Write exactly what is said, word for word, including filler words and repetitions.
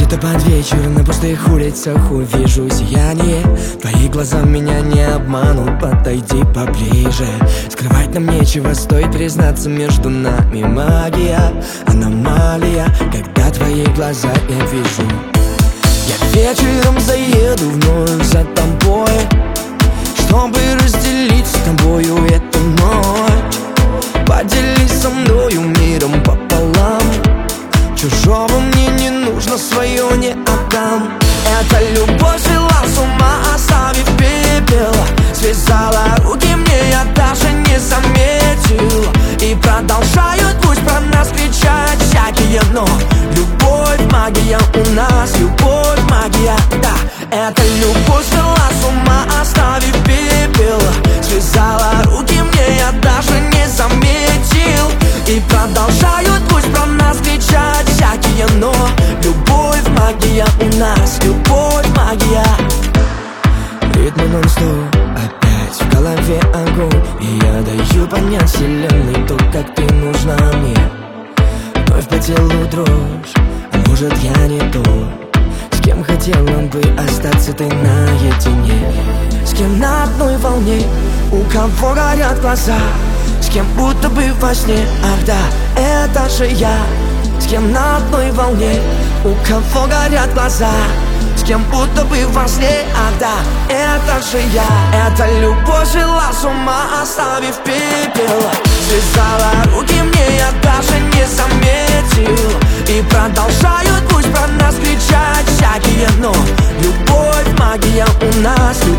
Будто под вечер на пустых улицах увижу сияние. Твои глаза меня не обманут, подойди поближе. Скрывать нам нечего, стоит признаться, между нами магия, аномалия, когда твои глаза я вижу. Я вечером заеду вновь за тобой, чтобы разделить с тобою эту ночь. Поделись со мною миром пополам, чужого мне не нужно, свое не отдам. Эта любовь свела с ума, оставив пепел. Связала руки мне, я даже не заметил. И продолжают пусть про нас кричать всякие, но любовь, магия у нас, любовь, магия, да. Эта любовь свела с ума, оставив пепел. Связала руки мне, я даже не заметил. И продолжают пусть про нас кричать всякие, но любовь, магия у нас, любовь, магия. Ритмы нон-стоп, опять в голове огонь. И я даю понять вселенной то, как ты нужна мне. Вновь по телу дрожь, а может я не то, с кем хотела бы остаться ты наедине. С кем на одной волне, у кого горят глаза, с кем будто бы во сне, ах да, это же я. С кем на одной волне, у кого горят глаза, с кем будто бы во сне, ах да, это же я. Эта любовь свела с ума, оставив пепел. Связала руки мне, я даже не заметил. И продолжают пусть про нас кричать всякие, но любовь, магия у нас.